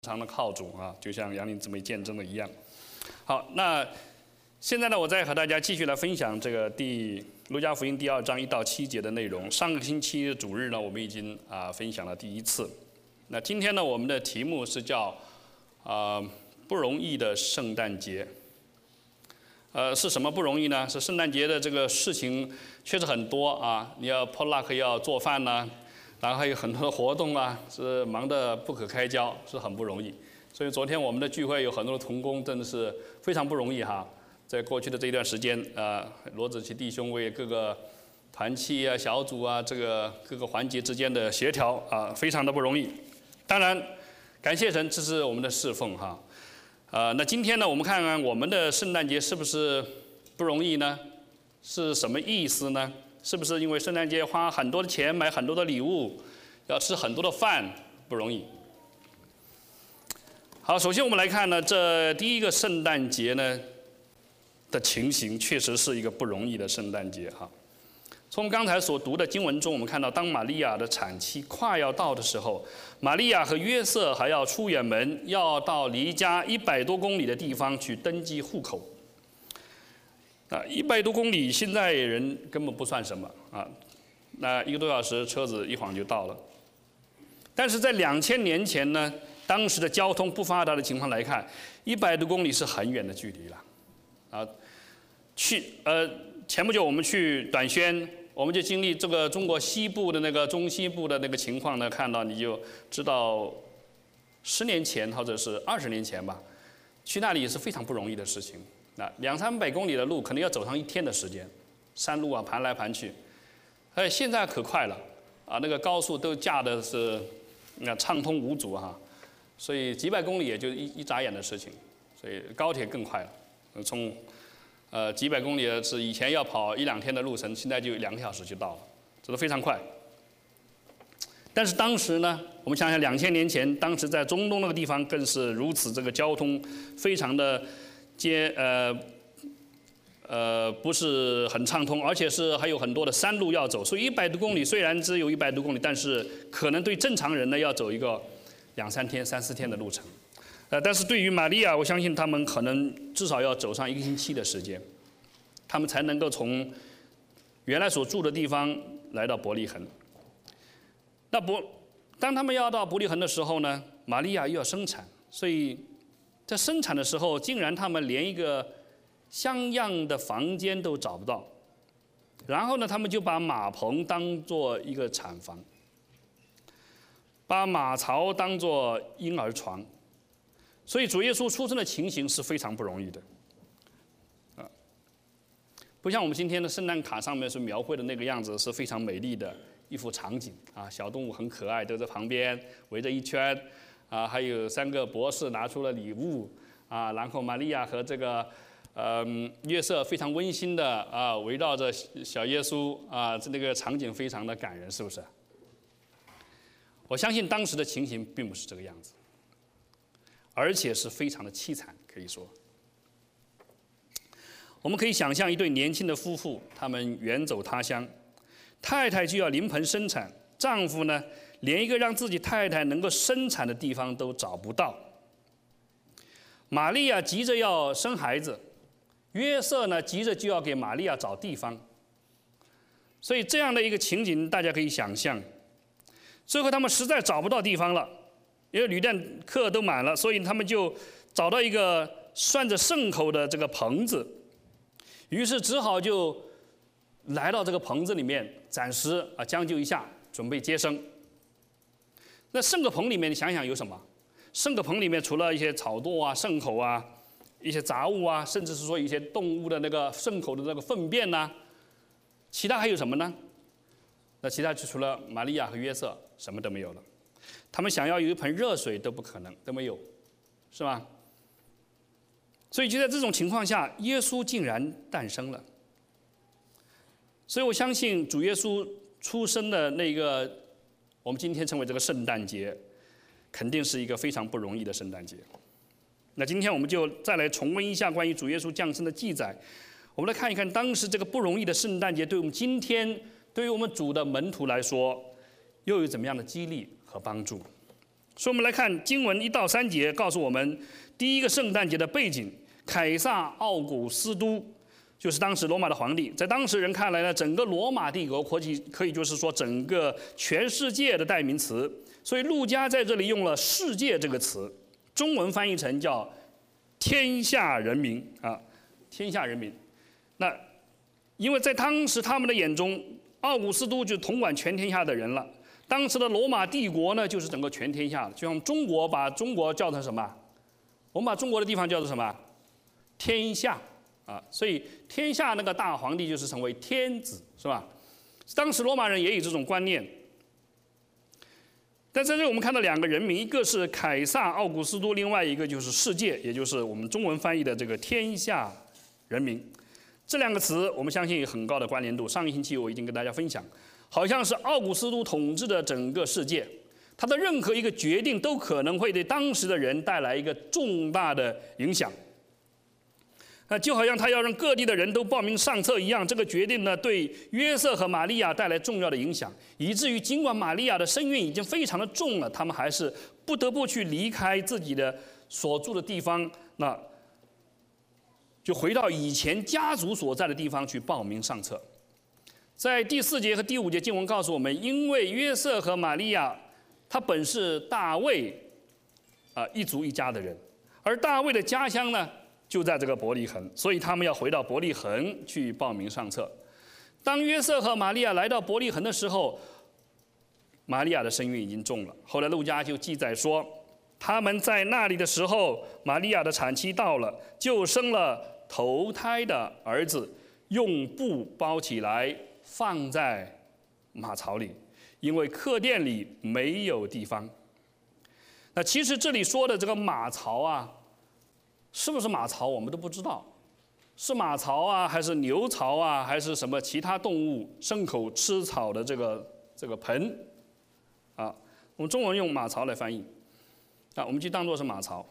常的靠主啊，就像杨林姊妹见证的一样。好，那现在呢，我再和大家继续来分享这个路加福音第2章1到7节的内容。上个星期主日呢，我们已经分享了第1次。那今天呢，我们的题目是叫不容易的圣诞节。是什么不容易呢？是圣诞节的这个事情确实很多啊，你要 potluck 要做饭呢。然后还有很多的活动啊，是忙得不可开交，是很不容易。所以昨天我们的聚会有很多的同工，真的是非常不容易哈。在过去的这一段时间，罗子琪弟兄为各个团契啊、小组啊，这个各个环节之间的协调啊，非常的不容易。当然，感谢神，这是我们的侍奉哈。那今天呢，我们看看我们的圣诞节是不是不容易呢？是什么意思呢？是不是因为圣诞节花很多的钱买很多的礼物，要吃很多的饭，不容易？好，首先我们来看呢，这第一个圣诞节呢的情形，确实是一个不容易的圣诞节哈。从刚才所读的经文中，我们看到，当玛利亚的产期快要到的时候，玛利亚和约瑟还要出远门，要到离家100多公里的地方去登记户口。100多公里，现在人根本不算什么啊。那1个多小时车子一晃就到了。但是在2000年前呢，当时的交通不发达的情况来看，100多公里是很远的距离了。啊，前不久我们去短宣，我们就经历这个中国西部的中西部的那个情况呢，看到你就知道，10年前或者是20年前吧，去那里也是非常不容易的事情。200-300公里的路可能要走上1天的时间，山路啊盘来盘去。现在可快了啊，那个高速都架的是畅通无阻哈，所以几百公里也就一眨眼的事情。所以高铁更快了，从几百公里是以前要跑1-2天的路程，现在就2个小时就到了，这都非常快。但是当时呢，我们想想2000年前，当时在中东那个地方更是如此，这个交通非常的不是很畅通，而且还有很多的山路要走，所以100多公里虽然只有100多公里，但是可能对正常人呢要走一个2-3天、3-4天的路程。但是对于玛利亚，我相信他们可能至少要走上1个星期的时间，他们才能够从原来所住的地方来到伯利恒。当他们要到伯利恒的时候呢，玛利亚又要生产，所以在生产的时候，竟然他们连一个像样的房间都找不到。然后呢，他们就把马棚当作一个产房，把马槽当作婴儿床。所以主耶稣出生的情形是非常不容易的，不像我们今天的圣诞卡上面所描绘的那个样子，是非常美丽的一幅场景啊，小动物很可爱，都在旁边围着一圈。还有3个博士拿出了礼物啊，然后玛利亚和这个约瑟非常温馨的围绕着小耶稣啊，那个场景非常的感人，是不是？我相信当时的情形并不是这个样子，而且是非常的凄惨，可以说。我们可以想象一对年轻的夫妇，他们远走他乡，太太就要临盆生产，丈夫呢，连一个让自己太太能够生产的地方都找不到。玛利亚急着要生孩子，约瑟呢急着就要给玛利亚找地方。所以这样的一个情景，大家可以想象。最后他们实在找不到地方了，因为旅店客都满了，所以他们就找到一个拴着牲口的这个棚子，于是只好就来到这个棚子里面，暂时将就一下，准备接生。那牲口棚里面，你想想有什么？牲口棚里面除了一些草垛啊、牲口啊、一些杂物啊，甚至是说一些动物的那个牲口的那个粪便呐，其他还有什么呢？那其他就除了玛利亚和约瑟，什么都没有了。他们想要有一盆热水都不可能，都没有，是吧？所以就在这种情况下，耶稣竟然诞生了。所以我相信主耶稣出生的那个，我们今天称为这个圣诞节，肯定是一个非常不容易的圣诞节。那今天我们就再来重温一下关于主耶稣降生的记载，我们来看一看当时这个不容易的圣诞节，对我们今天，对于我们主的门徒来说，又有怎么样的激励和帮助？ 所以我们来看经文1到3节，告诉我们第一个圣诞节的背景：凯撒奥古斯都就是当时罗马的皇帝。在当时人看来呢，整个罗马帝国可以就是说整个全世界的代名词。所以路加在这里用了"世界"这个词，中文翻译成叫"天下人民"啊，天下人民。那因为在当时他们的眼中，奥古斯都就统管全天下的人了。当时的罗马帝国呢，就是整个全天下的，就像中国把中国叫成什么？我们把中国的地方叫做什么？天下啊，所以天下那个大皇帝就是成为天子，是吧？当时罗马人也有这种观念。但在这里我们看到2个人名，一个是凯撒奥古斯都，另外一个就是世界，也就是我们中文翻译的这个天下人民。这2个词我们相信有很高的关联度。上一星期我已经跟大家分享，好像是奥古斯都统治的整个世界，他的任何一个决定都可能会对当时的人带来一个重大的影响。就好像他要让各地的人都报名上册一样，这个决定呢对约瑟和玛利亚带来重要的影响，以至于尽管玛利亚的身孕已经非常的重了，他们还是不得不去离开自己的所住的地方，那就回到以前家族所在的地方去报名上册。在第4节和第5节经文告诉我们，因为约瑟和玛利亚他本是大卫一族一家的人，而大卫的家乡呢就在这个伯利恒，所以他们要回到伯利恒去报名上册。当约瑟和玛利亚来到伯利恒的时候，玛利亚的身孕已经重了。后来路加就记载说，他们在那里的时候，玛利亚的产期到了，就生了头胎的儿子，用布包起来放在马槽里，因为客店里没有地方。那其实这里说的这个马槽啊，是不是马槽我们都不知道，是马槽啊，还是牛槽啊，还是什么其他动物牲口吃草的这个盆啊？我们中文用马槽来翻译啊，我们就当作是马槽。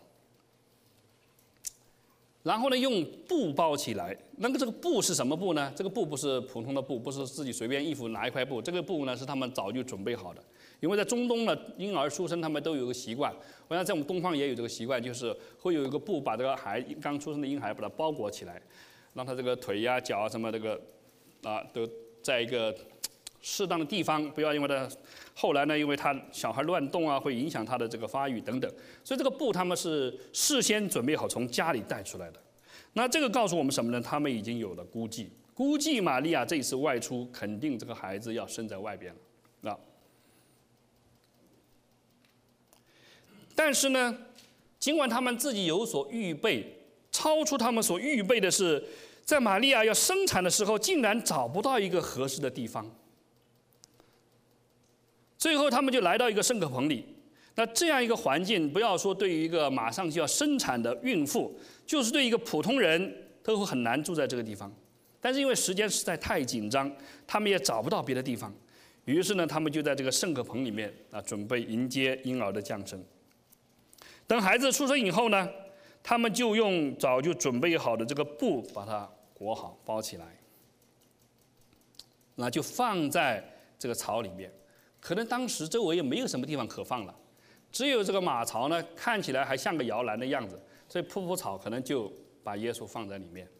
然后呢，用布包起来。那么这个布是什么布呢？这个布不是普通的布，不是自己随便衣服拿一块布。这个布呢是他们早就准备好的。因为在中东呢，婴儿出生他们都有个习惯，我想在我们东方也有这个习惯，就是会有一个布把这个刚出生的婴孩把它包裹起来，让他这个腿呀、脚啊什么这个都在一个适当的地方，不要因为他后来呢，因为他小孩乱动啊，会影响他的这个发育等等。所以这个布他们是事先准备好从家里带出来的。那这个告诉我们什么呢？他们已经有了估计玛利亚这一次外出，肯定这个孩子要生在外边了。但是呢，尽管他们自己有所预备，超出他们所预备的是，在玛利亚要生产的时候，竟然找不到一个合适的地方。最后他们就来到一个圣客棚里。那这样一个环境，不要说对于一个马上就要生产的孕妇，就是对一个普通人都会很难住在这个地方。但是因为时间实在太紧张，他们也找不到别的地方，于是呢，他们就在这个圣客棚里面准备迎接婴儿的降生。等孩子出生以后呢，他们就用早就准备好的这个布把它裹好包起来，那就放在这个槽里面。可能当时周围也没有什么地方可放了，只有这个马槽呢，看起来还像个摇篮的样子，所以铺草可能就把耶稣放在里面。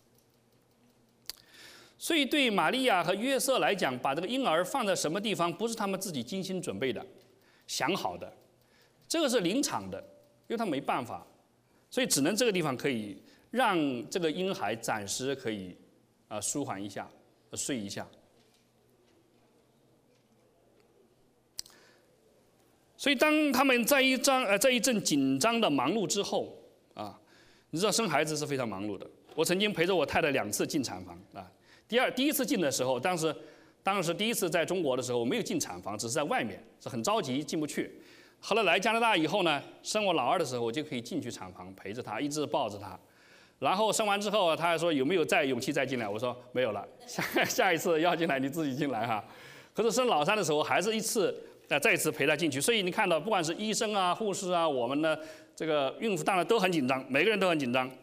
所以对玛利亚和约瑟来讲，把这个婴儿放在什么地方，不是他们自己精心准备的、想好的，这个是临场的，因为他没办法，所以只能这个地方可以让这个婴孩暂时可以舒缓一下、睡一下。所以当他们在一阵紧张的忙碌之后你知道生孩子是非常忙碌的。我曾经陪着我太太2次进产房第一次进的时候，当时第一次在中国的时候，我没有进产房，只是在外面，是很着急进不去。后来来加拿大以后呢，生我老二的时候，我就可以进去产房陪着她，一直抱着她。然后生完之后，她还说有没有勇气再进来？我说没有了，下一次要进来你自己进来哈。可是生老三的时候，还是再一次陪她进去。所以你看到，不管是医生啊、护士啊，我们的这个孕妇当然都很紧张，每个人都很紧张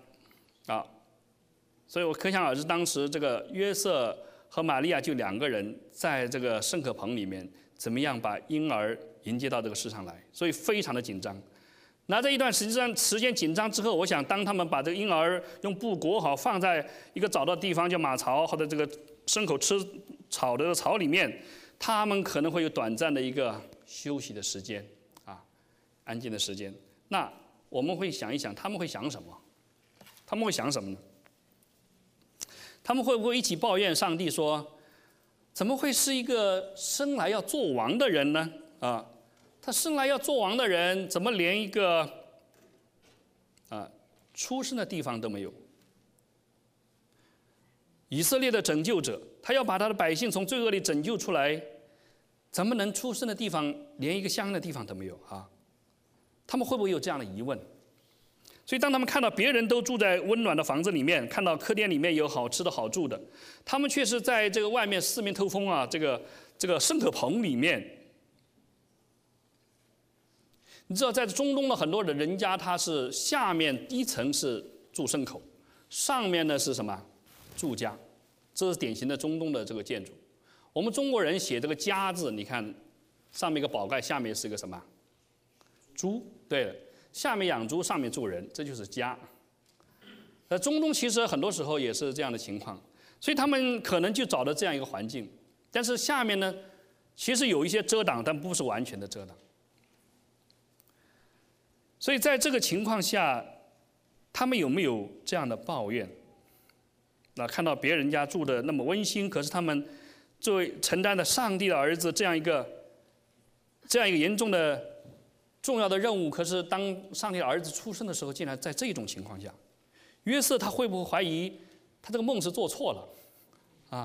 所以我可想而知，当时这个约瑟和玛利亚就2个人在这个圣客棚里面， 怎么样把婴儿迎接到这个世上来，所以非常的紧张。那这一段时间紧张之后，我想当他们把这个婴儿用布裹好，放在一个找到地方叫马槽或者这个牲口吃草的槽里面，他们可能会有短暂的一个休息的时间啊，安静的时间。那我们会想一想，他们会想什么？他们会想什么呢？他们会不会一起抱怨上帝说，怎么会是一个生来要做王的人呢？啊，他生来要做王的人，怎么连一个出生的地方都没有？以色列的拯救者，他要把他的百姓从罪恶里拯救出来，怎么能出生的地方连一个相应的地方都没有啊？他们会不会有这样的疑问？所以当他们看到别人都住在温暖的房子里面，看到客店里面有好吃的好住的，他们却是在这个外面四面透风啊，这个牲口棚里面。你知道，在中东的很多的人家，他是下面一层是住牲口，上面呢是什么？住家。这是典型的中东的这个建筑。我们中国人写这个家字，你看上面一个宝盖，下面是一个什么？猪。对了，下面养猪，上面住人，这就是家。中东其实很多时候也是这样的情况，所以他们可能就找到这样一个环境，但是下面呢，其实有一些遮挡，但不是完全的遮挡。所以在这个情况下，他们有没有这样的抱怨？那看到别人家住的那么温馨，可是他们作为承担了上帝的儿子这样一个严重的重要的任务，可是当上帝的儿子出生的时候，竟然在这种情况下，约瑟他会不会怀疑他这个梦是做错了啊？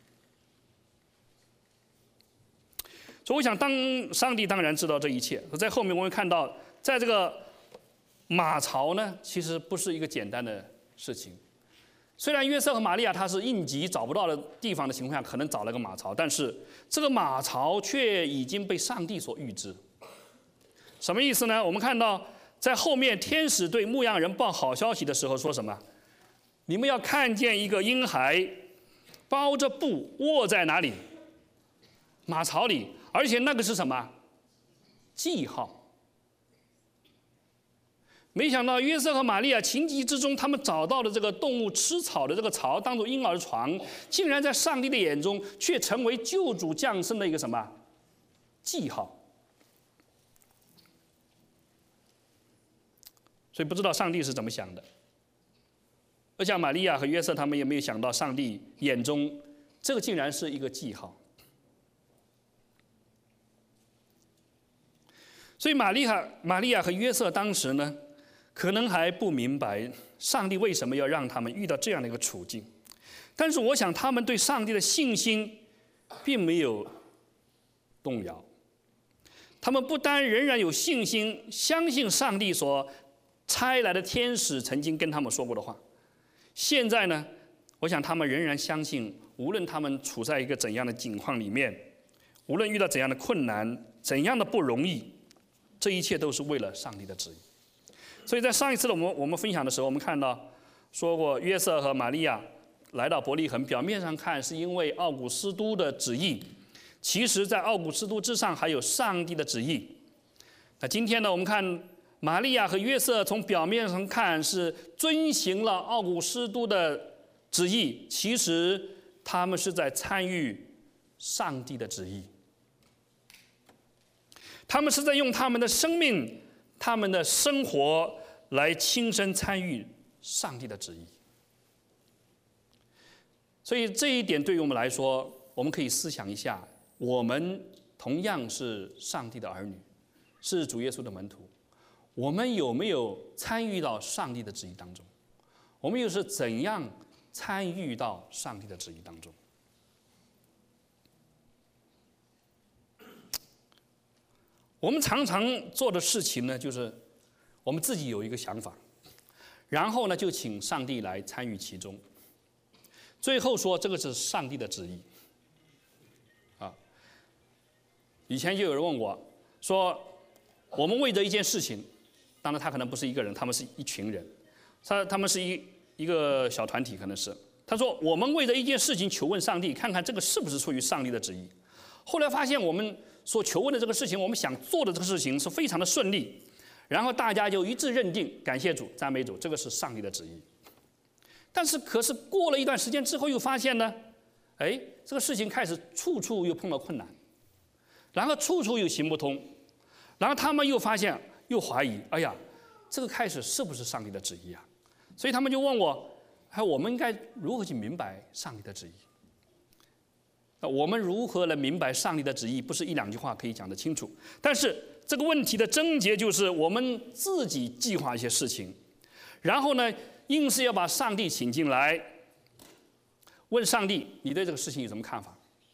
所以我想，上帝当然知道这一切。在后面我们看到，在这个马槽呢，其实不是一个简单的事情。虽然约瑟和玛利亚他是应急找不到的地方的情况下，可能找了个马槽，但是这个马槽却已经被上帝所预知。什么意思呢？我们看到在后面，天使对牧羊人报好消息的时候说什么？你们要看见一个婴孩包着布卧在哪里？马槽里，而且那个是什么？记号。没想到约瑟和玛利亚情急之中，他们找到了这个动物吃草的这个槽，当作婴儿床，竟然在上帝的眼中却成为救主降生的一个什么记号。所以不知道上帝是怎么想的。而像玛利亚和约瑟他们也没有想到，上帝眼中这个竟然是一个记号。所以玛利亚和约瑟当时呢，可能还不明白上帝为什么要让他们遇到这样的一个处境，但是我想他们对上帝的信心并没有动摇。他们不单仍然有信心，相信上帝所差来的天使曾经跟他们说过的话。现在呢，我想他们仍然相信，无论他们处在一个怎样的境况里面，无论遇到怎样的困难，怎样的不容易，这一切都是为了上帝的旨意。所以在上一次的我们分享的时候，我们看到说过，约瑟和玛利亚来到伯利恒，表面上看是因为奥古斯都的旨意，其实在奥古斯都之上还有上帝的旨意。那今天呢，我们看玛利亚和约瑟从表面上看是遵行了奥古斯都的旨意，其实他们是在参与上帝的旨意。他们是在用他们的生命、他们的生活来亲身参与上帝的旨意。所以这一点对于我们来说，我们可以思想一下，我们同样是上帝的儿女，是主耶稣的门徒，我们有没有参与到上帝的旨意当中？我们又是怎样参与到上帝的旨意当中？我们常常做的事情呢，就是我们自己有一个想法，然后呢就请上帝来参与其中，最后说这个是上帝的旨意。以前就有人问我说，我们为着一件事情，当然他可能不是一个人，他们是一群人，他们是一个小团体，可能是。他说我们为着一件事情求问上帝，看看这个是不是出于上帝的旨意。后来发现我们所求问的这个事情，我们想做的这个事情是非常的顺利，然后大家就一致认定，感谢主，赞美主，这个是上帝的旨意。可是过了一段时间之后，又发现呢，这个事情开始处处又碰到困难，然后处处又行不通，然后他们又发现，又怀疑，哎呀，这个开始是不是上帝的旨意啊？所以他们就问我，我们应该如何去明白上帝的旨意？我们如何来明白上帝的旨意？不是一两句话可以讲得清楚。但是这个问题的症结就是我们自己计划一些事情，然后呢，硬是要把上帝请进来，问上帝，你对这个事情有什么看法？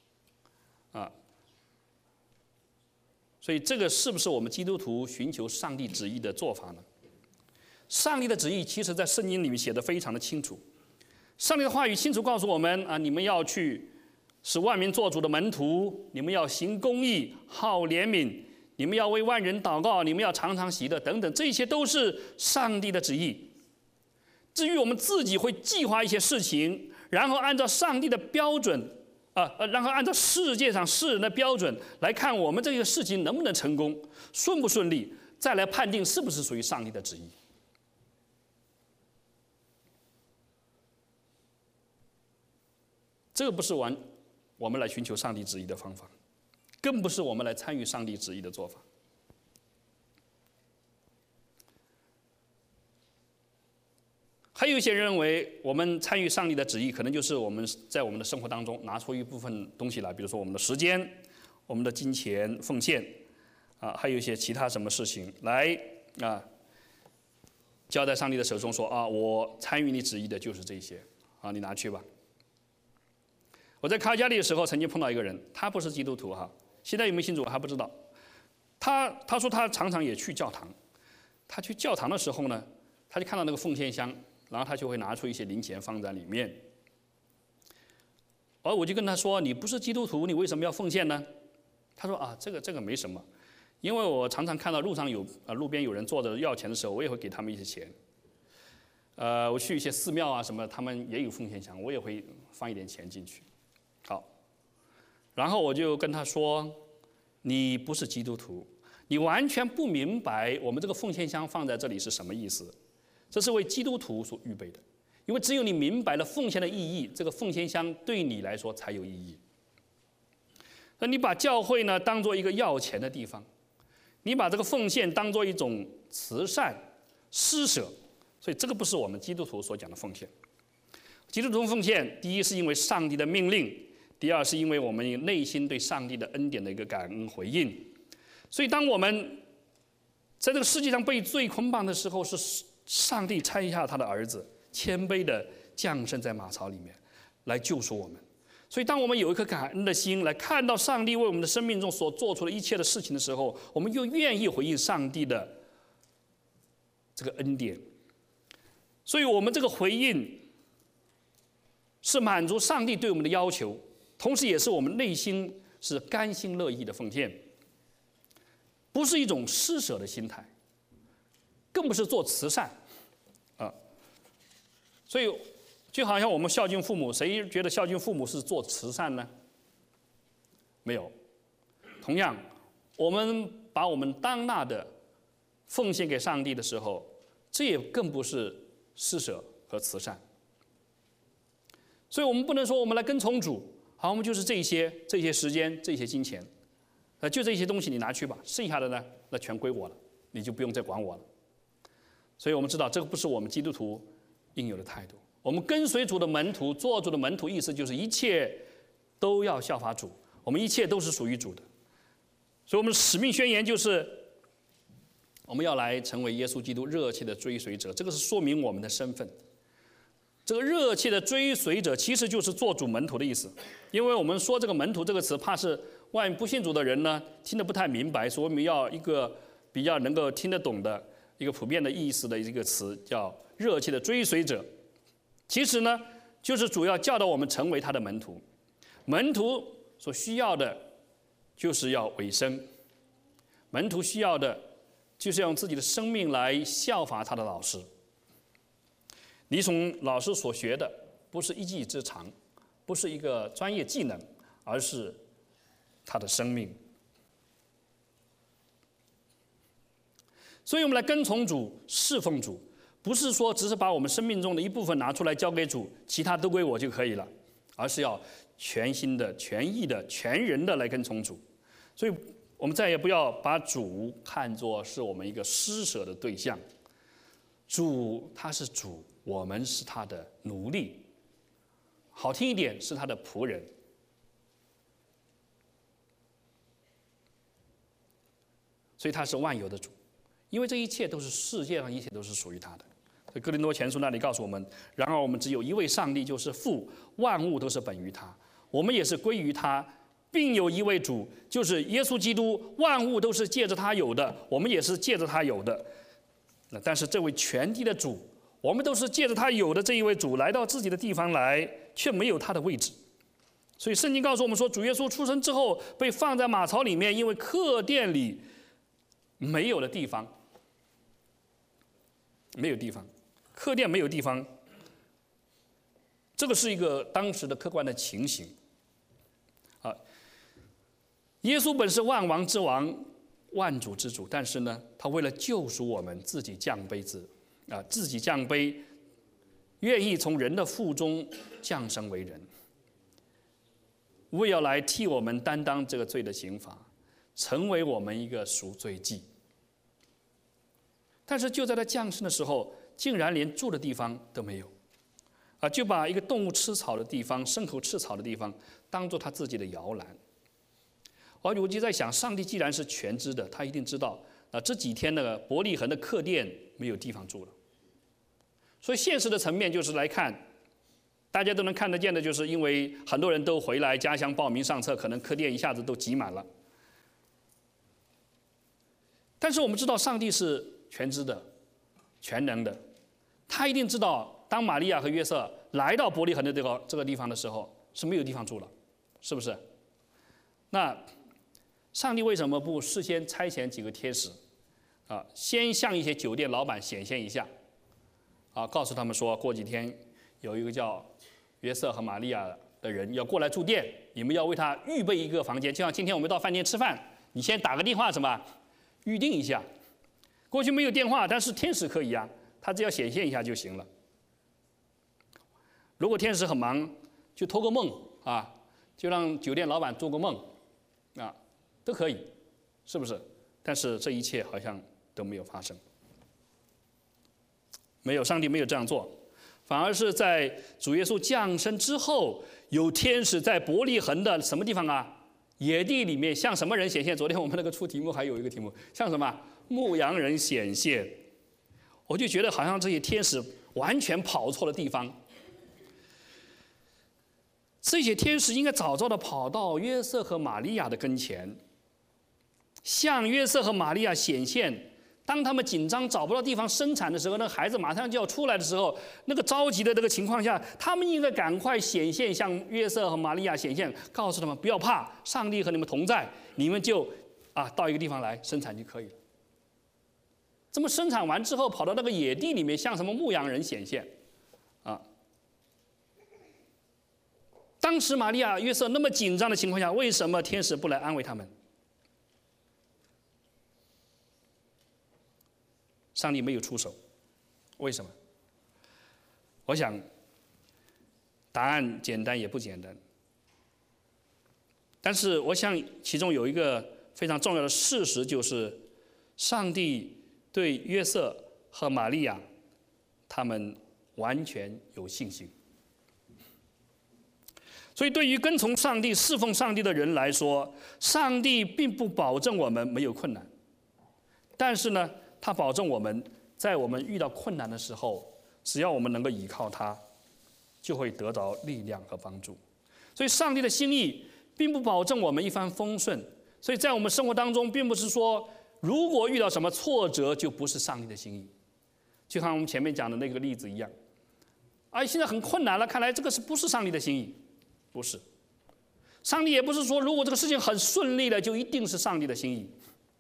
所以这个是不是我们基督徒寻求上帝旨意的做法呢？上帝的旨意其实在圣经里面写得非常的清楚，上帝的话语清楚告诉我们你们要去使万民做主的门徒，你们要行公义，好怜悯，你们要为万人祷告，你们要常常喜乐等等，这些都是上帝的旨意。至于我们自己会计划一些事情，然后按照上帝的标准然后按照世界上世人的标准来看我们这个事情能不能成功，顺不顺利，再来判定是不是属于上帝的旨意。这个不是我们来寻求上帝旨意的方法，更不是我们来参与上帝旨意的做法。还有一些人认为，我们参与上帝的旨意，可能就是我们在我们的生活当中拿出一部分东西来，比如说我们的时间、我们的金钱奉献，还有一些其他什么事情来交在上帝的手中，说我参与你旨意的就是这些，你拿去吧。我在卡加利的时候，曾经碰到一个人，他不是基督徒现在有没有信主我还不知道。他说他常常也去教堂，他去教堂的时候呢，他就看到那个奉献箱，然后他就会拿出一些零钱放在里面。而我就跟他说：“你不是基督徒，你为什么要奉献呢？”他说：“这个没什么，因为我常常看到路边有人坐着要钱的时候，我也会给他们一些钱。我去一些寺庙什么，他们也有奉献箱，我也会放一点钱进去。”好，然后我就跟他说：“你不是基督徒，你完全不明白我们这个奉献箱放在这里是什么意思。这是为基督徒所预备的，因为只有你明白了奉献的意义，这个奉献箱对你来说才有意义。那你把教会呢当做一个要钱的地方，你把这个奉献当做一种慈善施舍，所以这个不是我们基督徒所讲的奉献。基督徒奉献，第一是因为上帝的命令，第二是因为我们内心对上帝的恩典的一个感恩回应。所以当我们在这个世界上被罪捆绑的时候，是上帝差下他的儿子谦卑的降生在马槽里面来救赎我们。所以当我们有一颗感恩的心来看到上帝为我们的生命中所做出的一切的事情的时候，我们又愿意回应上帝的这个恩典。所以我们这个回应是满足上帝对我们的要求，同时也是我们内心是甘心乐意的奉献，不是一种施舍的心态，更不是做慈善所以就好像我们孝敬父母，谁觉得孝敬父母是做慈善呢？没有。同样，我们把我们当纳的奉献给上帝的时候，这也更不是施舍和慈善。所以我们不能说我们来跟从主，好，我们就是这些时间、这些金钱，就这些东西你拿去吧，剩下的呢，那全归我了，你就不用再管我了。所以我们知道，这个不是我们基督徒应有的态度。我们跟随主的门徒，做主的门徒，意思就是一切都要效法主，我们一切都是属于主的。所以我们的使命宣言就是，我们要来成为耶稣基督热切的追随者，这个是说明我们的身份。这个热切的追随者其实就是做主门徒的意思，因为我们说这个门徒这个词，怕是外面不信主的人呢听得不太明白，所以我们要一个比较能够听得懂的一个普遍的意思的一个词，叫热切的追随者。其实呢，就是主要教导我们成为他的门徒。门徒所需要的就是要委身，门徒需要的就是要用自己的生命来效法他的老师。你从老师所学的不是一技之长，不是一个专业技能，而是他的生命。 所以我们来跟从主、侍奉主，不是说只是把我们生命中的一部分拿出来交给主，其他都归我就可以了，而是要全心的、全意的、全人的来跟从主。所以我们再也不要把主看作是我们一个施舍的对象。主他是主，我们是他的奴隶，好听一点是他的仆人。所以他是万有的主，因为这一切都是世界上一切都是属于他的。所以哥林多前书那里告诉我们，然而我们只有一位上帝，就是父，万物都是本于他，我们也是归于他，并有一位主，就是耶稣基督，万物都是借着他有的，我们也是借着他有的。但是这位全地的主，我们都是借着他有的这一位主来到自己的地方来，却没有他的位置。所以圣经告诉我们说，主耶稣出生之后被放在马槽里面，因为客店里没有的地方，没有地方，客店没有地方，这个是一个当时的客观的情形。耶稣本是万王之王，万主之主，但是呢，他为了救赎我们，自己降卑自己降卑，愿意从人的腹中降生为人，为要来替我们担当这个罪的刑罚，成为我们一个赎罪祭。但是就在他降生的时候，竟然连住的地方都没有，就把一个动物吃草的地方、牲口吃草的地方，当做他自己的摇篮。我就在想，上帝既然是全知的，他一定知道这几天那个伯利恒的客店没有地方住了。所以现实的层面就是来看，大家都能看得见的，就是因为很多人都回来家乡报名上册，可能客店一下子都挤满了。但是我们知道，上帝是全知的、全能的，他一定知道，当玛利亚和约瑟来到伯利恒的这个地方的时候，是没有地方住了，是不是？那上帝为什么不事先差遣几个天使，先向一些酒店老板显现一下，告诉他们说，过几天有一个叫约瑟和玛利亚的人要过来住店，你们要为他预备一个房间，就像今天我们到饭店吃饭，你先打个电话什么，预定一下。过去没有电话，但是天使可以他只要显现一下就行了。如果天使很忙，就托个梦就让酒店老板做个梦都可以，是不是？但是这一切好像都没有发生，上帝没有这样做，反而是在主耶稣降生之后，有天使在伯利恒的什么地方野地里面向什么人显现？昨天我们那个出题目还有一个题目，向什么牧羊人显现。我就觉得好像这些天使完全跑错了地方。这些天使应该早早的跑到约瑟和玛利亚的跟前，向约瑟和玛利亚显现。当他们紧张找不到地方生产的时候，那个孩子马上就要出来的时候，那个着急的这个情况下，他们应该赶快显现，向约瑟和玛利亚显现，告诉他们不要怕，上帝和你们同在，你们就到一个地方来生产就可以了。这么生产完之后，跑到那个野地里面，向什么牧羊人显现当时玛利亚、约瑟那么紧张的情况下，为什么天使不来安慰他们？上帝没有出手，为什么？我想，答案简单也不简单。但是我想，其中有一个非常重要的事实，就是上帝对约瑟和玛利亚，他们完全有信心。所以，对于跟从上帝、侍奉上帝的人来说，上帝并不保证我们没有困难，但是呢，他保证我们在我们遇到困难的时候，只要我们能够依靠他，就会得着力量和帮助。所以，上帝的心意并不保证我们一帆风顺。所以在我们生活当中，并不是说如果遇到什么挫折，就不是上帝的心意。就像我们前面讲的那个例子一样，现在很困难了，看来这个不是上帝的心意。不是，上帝也不是说如果这个事情很顺利了，就一定是上帝的心意。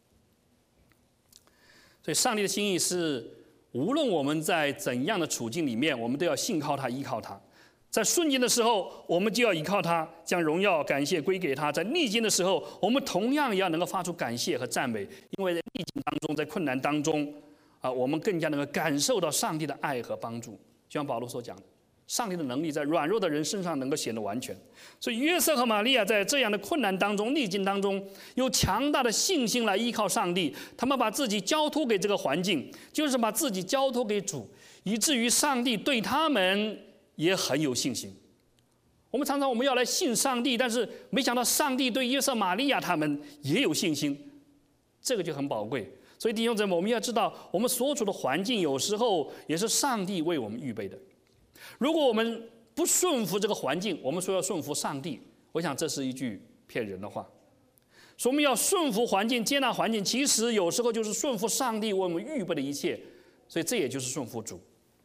所以上帝的心意是，无论我们在怎样的处境里面，我们都要信靠他、依靠他。 在顺境的时候，我们就要依靠他，将荣耀感谢归给他；在逆境的时候，我们同样也要能够发出感谢和赞美，因为在逆境当中，在困难当中，我们更加能够感受到上帝的爱和帮助。就像保罗所讲的，上帝的能力在软弱的人身上能够显得完全。所以约瑟和玛利亚在这样的困难当中、逆境当中，有强大的信心来依靠上帝，他们把自己交托给这个环境，就是把自己交托给主，以至于上帝对他们也很有信心。我们常常要来信上帝，但是没想到上帝对约瑟、玛利亚他们也有信心，这个就很宝贵。所以弟兄姊妹，我们要知道，我们所处的环境有时候也是上帝为我们预备的。如果我们不顺服这个环境，我们说要顺服上帝，我想这是一句骗人的话。所以我们要顺服环境、接纳环境，其实有时候就是顺服上帝为我们预备的一切。所以这也就是顺服主。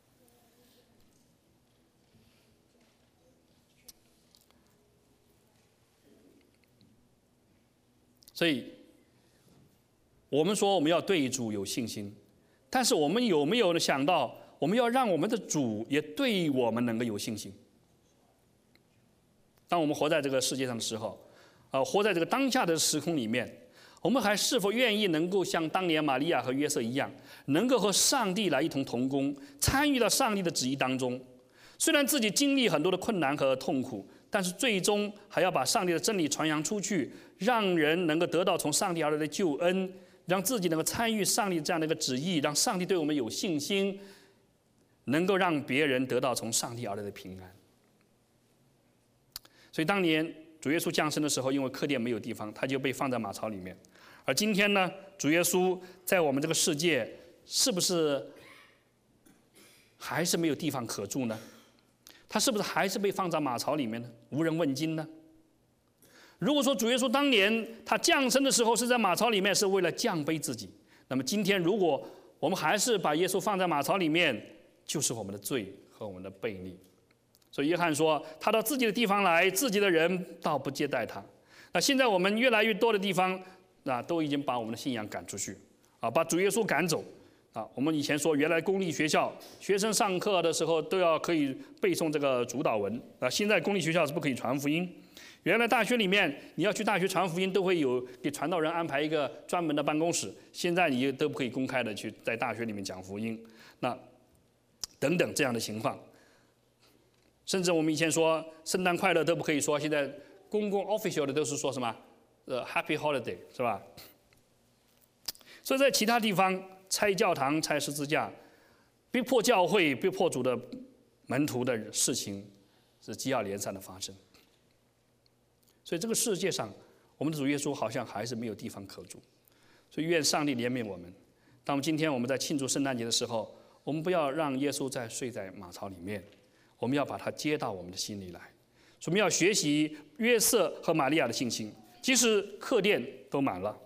所以，我们说我们要对主有信心，但是我们有没有想到，我们要让我们的主也对我们能够有信心？当我们活在这个世界上的时候，活在这个当下的时空里面，我们还是否愿意能够像当年玛利亚和约瑟一样，能够和上帝来一同同工，参与到上帝的旨意当中？虽然自己经历很多的困难和痛苦，但是最终还要把上帝的真理传扬出去，让人能够得到从上帝而来的救恩，让自己能够参与上帝这样的一个旨意，让上帝对我们有信心，能够让别人得到从上帝而来的平安。所以当年主耶稣降生的时候，因为客店没有地方，他就被放在马槽里面。而今天呢，主耶稣在我们这个世界，是不是还是没有地方可住呢？他是不是还是被放在马槽里面呢？无人问津呢？如果说主耶稣当年他降生的时候是在马槽里面，是为了降卑自己，那么今天如果我们还是把耶稣放在马槽里面，就是我们的罪和我们的悖逆。所以约翰说，他到自己的地方来，自己的人倒不接待他。那现在我们越来越多的地方都已经把我们的信仰赶出去，把主耶稣赶走。我们以前说，原来公立学校学生上课的时候都要可以背诵这个主导文，现在公立学校是不可以传福音。原来大学里面你要去大学传福音，都会有给传道人安排一个专门的办公室，现在你都不可以公开的去在大学里面讲福音，等等这样的情况。甚至我们以前说圣诞快乐都不可以说，现在公共 official 的都是说什么Happy Holiday 是吧？所以在其他地方拆教堂、拆十字架、逼迫教会、逼迫主的门徒的事情是接二连三的发生。所以这个世界上，我们的主耶稣好像还是没有地方可住。所以愿上帝怜悯我们。当今天我们在庆祝圣诞节的时候，我们不要让耶稣再睡在马槽里面，我们要把他接到我们的心里来。所以我们要学习约瑟和玛利亚的信心，即使客店都满了，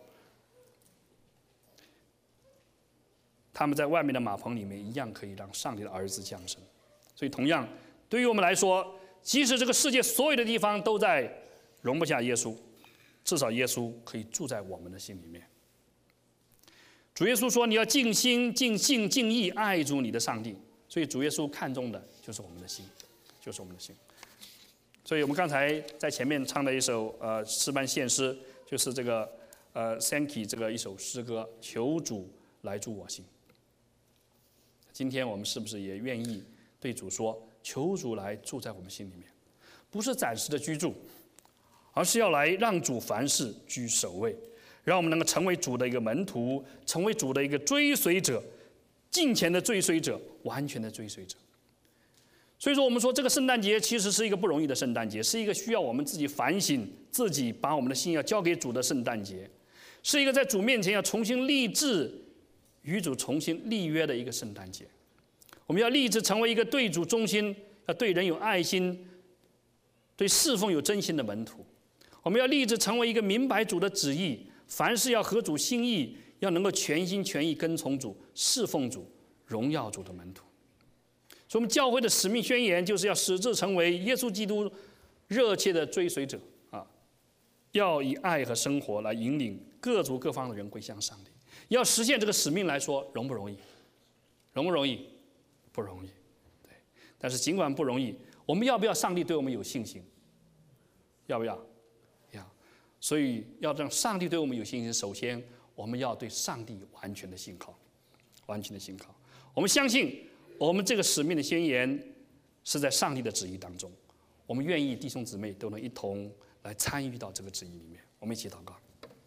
他们在外面的马棚里面一样可以让上帝的儿子降生。所以同样，对于我们来说，即使这个世界所有的地方都在容不下耶稣，至少耶稣可以住在我们的心里面。主耶稣说，你要尽心、尽性、尽意爱主你的上帝。所以主耶稣看重的就是我们的心，就是我们的心。所以我们刚才在前面唱的一首诗班献诗，就是这个Sankey 这个一首诗歌，求主来住我心。今天我们是不是也愿意对主说，求主来住在我们心里面？不是暂时的居住，而是要来让主凡事居首位，让我们能够成为主的一个门徒，成为主的一个追随者，敬虔的追随者，完全的追随者。所以说我们说这个圣诞节其实是一个不容易的圣诞节，是一个需要我们自己反省自己，把我们的心要交给主的圣诞节，是一个在主面前要重新立志与主重新立约的一个圣诞节。我们要立志成为一个对主忠心、要对人有爱心、对侍奉有真心的门徒。我们要立志成为一个明白主的旨意，凡事要合主心意，要能够全心全意跟从主、侍奉主、荣耀主的门徒。所以我们教会的使命宣言就是要使之成为耶稣基督热切的追随者要以爱和生活来引领各族各方的人归向上帝。要实现这个使命来说，容不容易？容不容易？不容易。对，但是尽管不容易， 我们要不要上帝对我们有信心？要不要？要。所以要让上帝对我们有信心，首先我们要对上帝完全的信靠，完全的信靠。我们相信我们这个使命的宣言是在上帝的旨意当中，我们愿意弟兄姊妹都能一同来参与到这个旨意里面。我们一起祷告。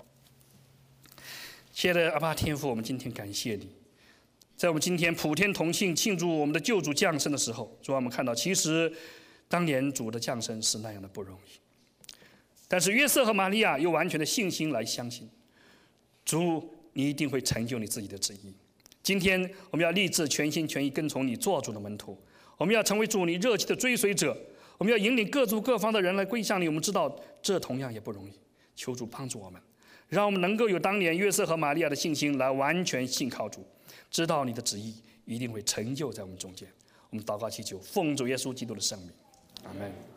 亲爱的阿爸天父，我们今天感谢你，在我们今天普天同庆庆祝我们的救主降生的时候，主啊，我们看到其实当年主的降生是那样的不容易，但是约瑟和玛利亚有完全的信心来相信主，你一定会成就你自己的旨意。今天我们要立志全心全意跟从你，做主的门徒，我们要成为主你热切的追随者，我们要引领各族各方的人来归向你。我们知道这同样也不容易，求主帮助我们，让我们能够有当年约瑟和玛利亚的信心，来完全信靠主，知道你的旨意一定会成就在我们中间。我们祷告祈求，奉主耶稣基督的圣名，阿们。